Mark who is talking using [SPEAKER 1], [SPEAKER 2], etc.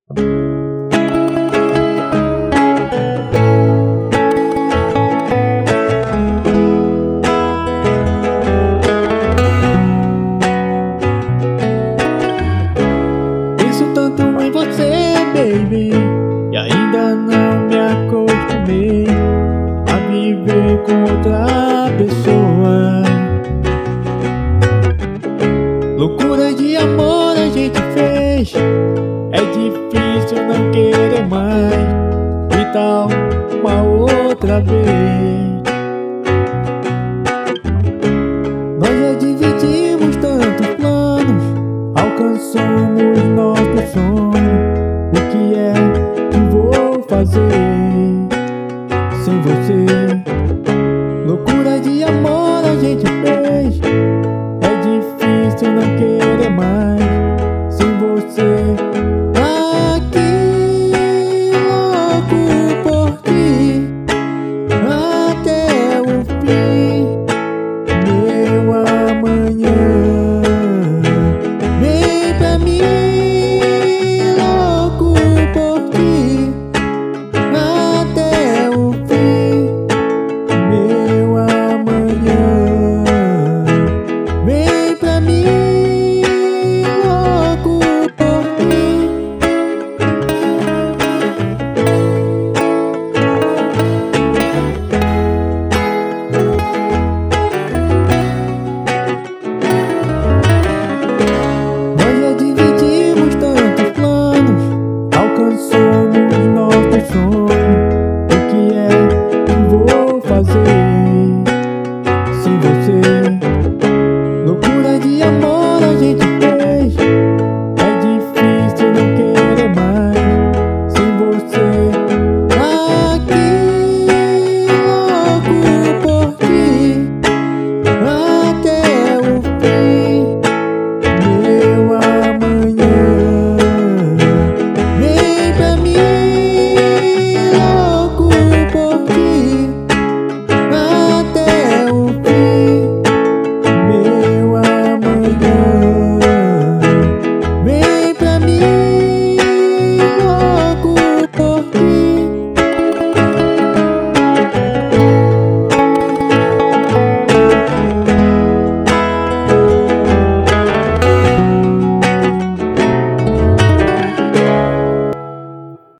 [SPEAKER 1] Penso tanto em você, baby, e ainda não me acostumei a viver com outra pessoa. Loucura de amor a gente fez, é difícil não querer mais. Que tal uma outra vez? Nós já dividimos tantos planos, alcançamos nosso sonho. O que é